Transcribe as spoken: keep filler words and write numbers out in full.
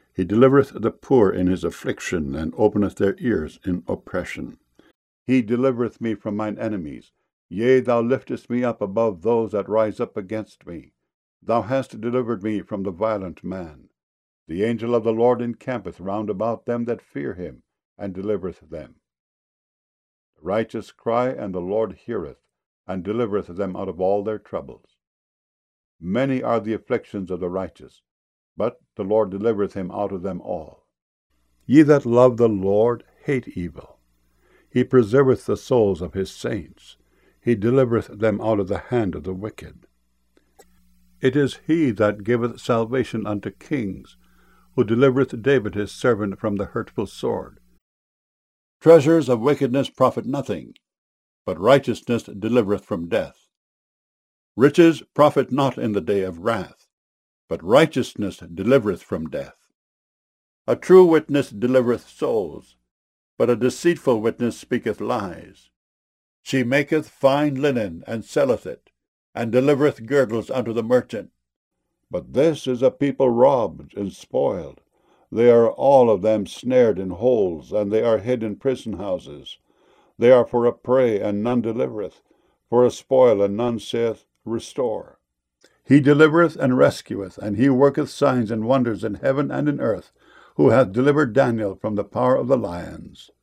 He delivereth the poor in his affliction, and openeth their ears in oppression. He delivereth me from mine enemies. Yea, thou liftest me up above those that rise up against me. Thou hast delivered me from the violent man. The angel of the Lord encampeth round about them that fear him, and delivereth them. The righteous cry, and the Lord heareth, and delivereth them out of all their troubles. Many are the afflictions of the righteous, but the Lord delivereth him out of them all. Ye that love the Lord hate evil. He preserveth the souls of his saints. He delivereth them out of the hand of the wicked. It is he that giveth salvation unto kings, who delivereth David his servant from the hurtful sword. Treasures of wickedness profit nothing, but righteousness delivereth from death. Riches profit not in the day of wrath, but righteousness delivereth from death. A true witness delivereth souls, but a deceitful witness speaketh lies. She maketh fine linen, and selleth it, and delivereth girdles unto the merchant. But this is a people robbed and spoiled. They are all of them snared in holes, and they are hid in prison houses. They are for a prey, and none delivereth, for a spoil, and none saith, Restore. He delivereth and rescueth, and he worketh signs and wonders in heaven and in earth, who hath delivered Daniel from the power of the lions.